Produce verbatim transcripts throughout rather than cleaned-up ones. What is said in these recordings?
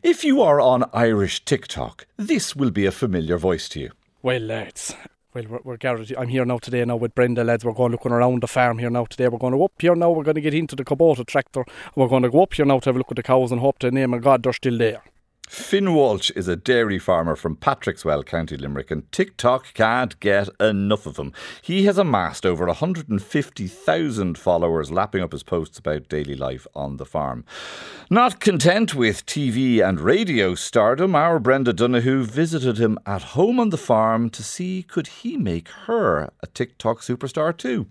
If you are on Irish TikTok, this will be a familiar voice to you. Well, lads, well, we're, we're gathered. I'm here now today now with Brenda, lads. We're going looking around the farm here now today. We're going to go up here now. We're going to get into the Kubota tractor. We're going to go up here now to have a look at the cows and hope to the name of God they're still there. Finn Walsh is a dairy farmer from Patrickswell, County Limerick, and TikTok can't get enough of him. He has amassed over one hundred fifty thousand followers, lapping up his posts about daily life on the farm. Not content with T V and radio stardom, our Brenda Donoghue visited him at home on the farm to see could he make her a TikTok superstar too.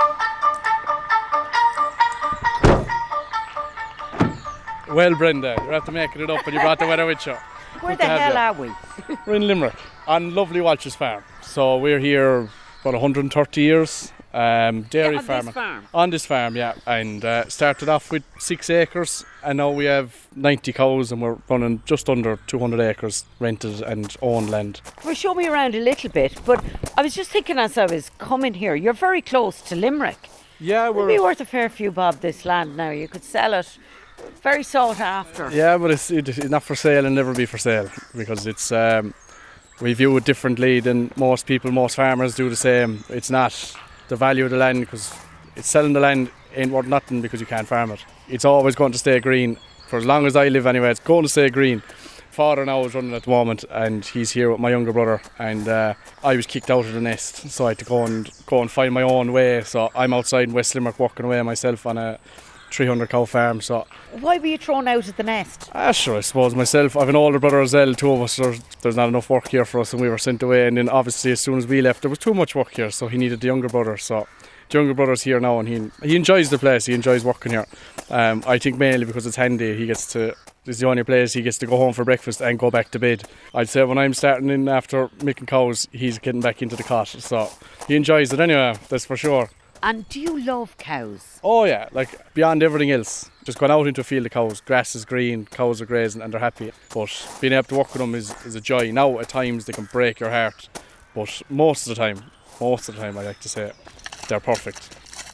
Well, Brenda, you're after making it up and you brought the weather with you. Where the hell are we? We're in Limerick, on lovely Walsh's farm. So we're here about one hundred thirty years, um, dairy yeah, on farming. this farm? On this farm, yeah. And uh, started off with six acres and now we have ninety cows and we're running just under two hundred acres rented and owned land. Well, show me around a little bit, but I was just thinking as I was coming here, you're very close to Limerick. Yeah, we're... It'd be worth a fair few bob, this land now. You could sell it. Very sought after. Yeah, but it's, it's not for sale and never be for sale because it's um, we view it differently than most people. Most farmers do the same. It's not the value of the land because it's selling the land ain't worth nothing because you can't farm it. It's always going to stay green for as long as I live anyway. It's going to stay green. Father now is running at the moment and he's here with my younger brother and uh, I was kicked out of the nest so I had to go and go and find my own way. So I'm outside in West Limerick working away myself on a three hundred cow farm. So why were you thrown out of the nest? Ah, sure, I suppose myself. I have an older brother as well, two of us. There's, there's not enough work here for us and we were sent away, and then obviously as soon as we left there was too much work here, so he needed the younger brother. So the younger brother's here now and he he enjoys the place, he enjoys working here. um, I think mainly because it's handy. He gets to, it's the only place he gets to go home for breakfast and go back to bed. I'd say when I'm starting in after milking cows, he's getting back into the cot, so he enjoys it anyway, that's for sure. And do you love cows? Oh yeah, like beyond everything else. Just going out into a field of cows, grass is green, cows are grazing and they're happy. But being able to work with them is, is a joy. Now at times they can break your heart, but most of the time, most of the time I like to say, they're perfect.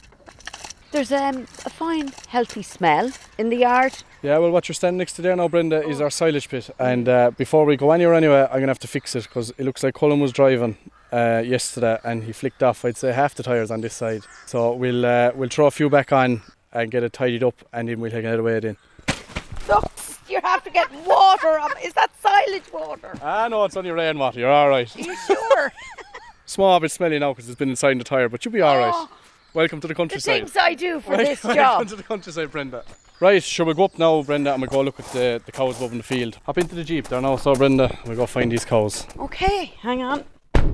There's um, a fine, healthy smell in the yard. Yeah, well what you're standing next to there now, Brenda, is our silage pit. And uh, before we go anywhere anyway, I'm going to have to fix it because it looks like Cullen was driving Uh, yesterday and he flicked off, I'd say, half the tyres on this side. So we'll uh, we'll throw a few back on and get it tidied up and then we'll take it away then. Look, you have to get water. Is that silage water? Ah no, it's only rainwater, you're alright. Are you sure? Small bit smelly now because it's been inside the tyre, but you'll be alright. Oh, welcome to the the countryside. things I do for welcome, this job. Welcome to the countryside, Brenda. Right, shall we go up now, Brenda, and we'll go look at the, the cows above in the field. Hop into the jeep there now, so Brenda, we'll go find these cows. Okay, hang on.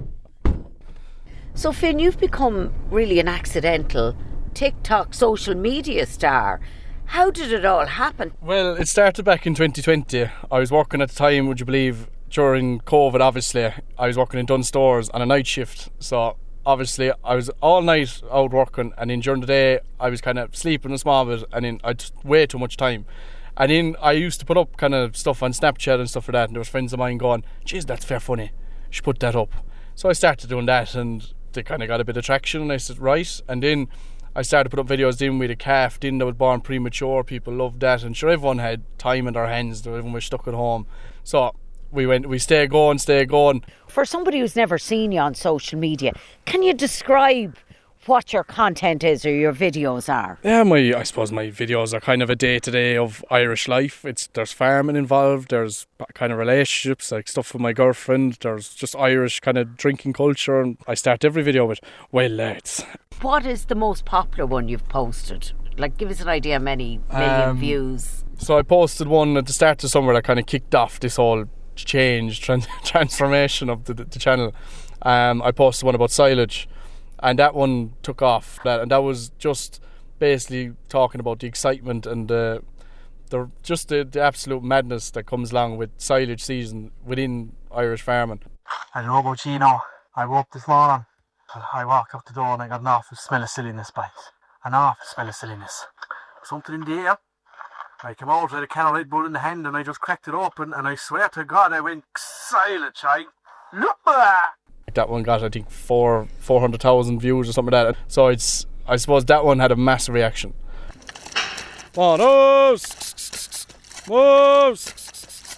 So Finn, you've become really an accidental TikTok social media star. How did it all happen? Well, it started back in twenty twenty. I was working at the time, would you believe, during COVID obviously. I was working in Dunn Stores on a night shift. So obviously I was all night out working, and then during the day I was kind of sleeping a small bit and then I'd way too much time. And then I used to put up kind of stuff on Snapchat and stuff like that, and there was friends of mine going, geez, that's fair funny, you should put that up. So I started doing that and they kind of got a bit of traction and I said right, and then I started to put up videos then with a calf then that was born premature. People loved that, and sure, everyone had time in their hands, everyone was stuck at home, so we went we stay going stay going. For somebody who's never seen you on social media, can you describe what your content is or your videos are? Yeah, my I suppose my videos are kind of a day-to-day of Irish life. It's there's farming involved, there's kind of relationships, like stuff with my girlfriend, there's just Irish kind of drinking culture, and I start every video with, well lads. What is the most popular one you've posted? Like, give us an idea how many million um, views. So I posted one at the start of summer that kind of kicked off this whole change, trans- transformation of the, the channel. Um, I posted one about silage, and that one took off, and that was just basically talking about the excitement and the, the just the, the absolute madness that comes along with silage season within Irish farming. I don't know about you now. I woke up this morning, I walked out the door and I got an awful smell of silliness, boys. An awful smell of silliness. Something in the air. I came out with a can of Red Bull in the hand and I just cracked it open, and I swear to God I went silage. I look at that. That one got, I think, four four hundred thousand views or something like that. So it's, I suppose that one had a massive reaction. Come on, oh, oh.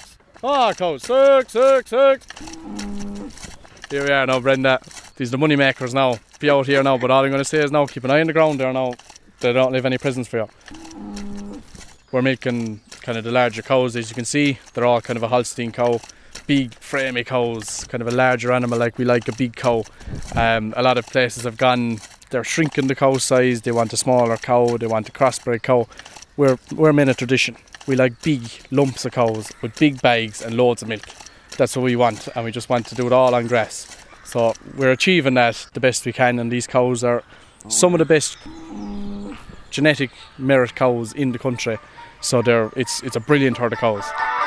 Ah, cows. Sick, sick, sick. Here we are now, Brenda. These are the money makers now. Be out here now, but all I'm going to say is now, keep an eye on the ground there now. They don't leave any presents for you. We're milking kind of the larger cows, as you can see. They're all kind of a Holstein cow. Big, framey cows, kind of a larger animal like we like a big cow. Um, a lot of places have gone, they're shrinking the cow size. They want a smaller cow, they want a crossbred cow. We're, we're men of tradition. We like big lumps of cows with big bags and loads of milk. That's what we want, and we just want to do it all on grass. So we're achieving that the best we can, and these cows are some of the best genetic merit cows in the country. So they're it's it's a brilliant herd of cows.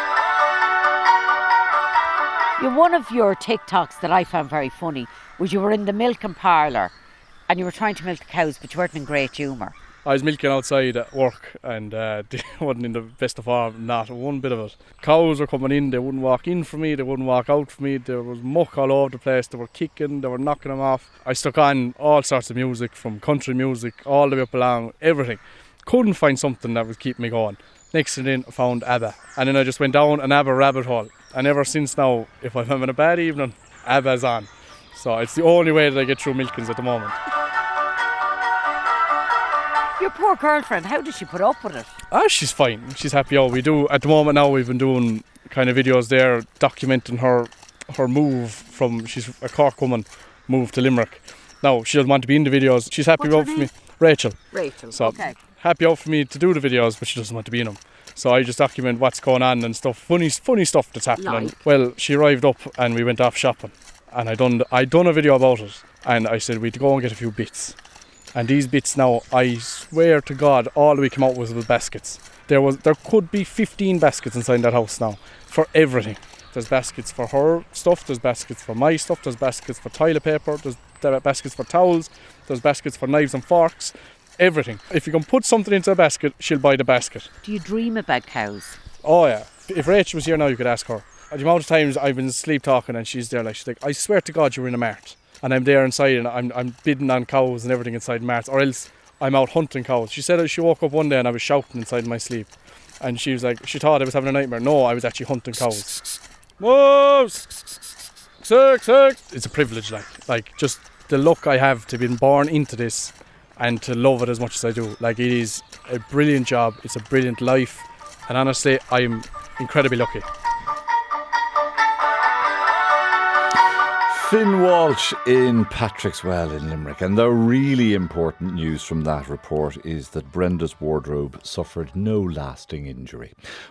You, one of your TikToks that I found very funny was you were in the milking parlour and you were trying to milk the cows, but you weren't in great humour. I was milking outside at work, and uh, they wasn't in the best of form, not one bit of it. Cows were coming in, they wouldn't walk in for me, they wouldn't walk out for me, there was muck all over the place, they were kicking, they were knocking them off. I stuck on all sorts of music, from country music all the way up along, everything. Couldn't find something that would keep me going. Next thing in, I found ABBA, and then I just went down an ABBA rabbit hole, and ever since now, if I'm having a bad evening, ABBA's on. So it's the only way that I get through milkings at the moment. Your poor girlfriend, how does she put up with it? Ah, she's fine. She's happy. Oh, we do at the moment now. We've been doing kind of videos there, documenting her her move from. She's a Cork woman, moved to Limerick. Now she doesn't want to be in the videos. She's happy What's out her for name? me, Rachel. Rachel. So okay. happy out for me to do the videos, but she doesn't want to be in them. So I just document what's going on and stuff, funny, funny stuff that's happening. Like? Well, she arrived up and we went off shopping, and I done I done a video about it, and I said we'd go and get a few bits. And these bits now, I swear to God, all we came out with was baskets. There was, there could be fifteen baskets inside that house now, for everything. There's baskets for her stuff, there's baskets for my stuff, there's baskets for toilet paper, there's there are baskets for towels, there's baskets for knives and forks, everything. If you can put something into a basket, she'll buy the basket. Do you dream about cows? Oh yeah, if Rachel was here now, you could ask her. The amount of times I've been sleep talking and she's there, like she's like, I swear to God you're in a mart. And I'm there inside and I'm I'm bidding on cows and everything inside marts, or else I'm out hunting cows. She said she woke up one day and I was shouting inside my sleep, and she was like, she thought I was having a nightmare. No, I was actually hunting cows. Whoa! Sick, sick. It's a privilege, like, like just the luck I have to be born into this and to love it as much as I do. Like, it is a brilliant job. It's a brilliant life, and honestly, I'm incredibly lucky. Finn Walsh in Patrickswell in Limerick, and the really important news from that report is that Brenda's wardrobe suffered no lasting injury.